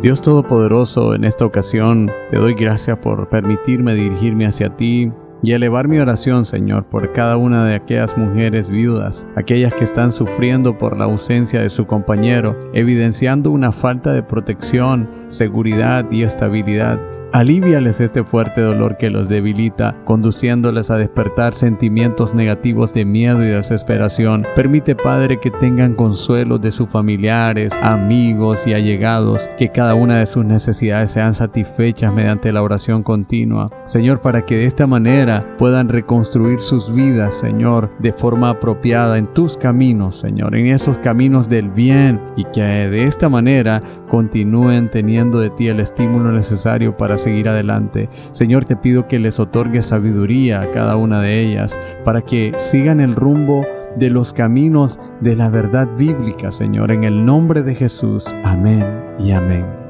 Dios Todopoderoso, en esta ocasión te doy gracias por permitirme dirigirme hacia ti y elevar mi oración, Señor, por cada una de aquellas mujeres viudas, aquellas que están sufriendo por la ausencia de su compañero, evidenciando una falta de protección, seguridad y estabilidad. Alivíales este fuerte dolor que los debilita, conduciéndoles a despertar sentimientos negativos de miedo y desesperación. Permite, Padre, que tengan consuelo de sus familiares, amigos y allegados, que cada una de sus necesidades sean satisfechas mediante la oración continua. Señor, para que de esta manera puedan reconstruir sus vidas, Señor, de forma apropiada en tus caminos, Señor, en esos caminos del bien, y que de esta manera continúen teniendo de ti el estímulo necesario para seguir adelante. Señor, te pido que les otorgues sabiduría a cada una de ellas para que sigan el rumbo de los caminos de la verdad bíblica, Señor, en el nombre de Jesús. Amén y amén.